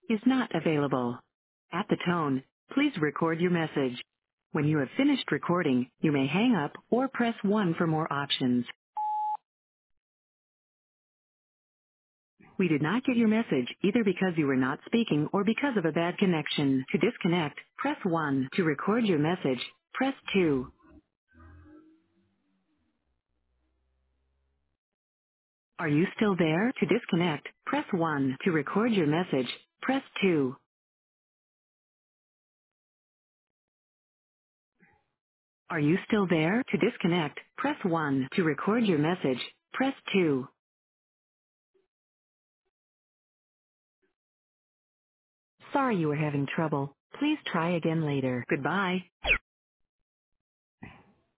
is not available. At the tone, please record your message. When you have finished recording, you may hang up or press 1 for more options. We did not get your message either because you were not speaking or because of a bad connection. To disconnect, press 1. To record your message, press 2. Are you still there? To disconnect, press 1. To record your message, press 2. Are you still there? To disconnect, press 1. To record your message, press 2. Sorry you were having trouble. Please try again later. Goodbye.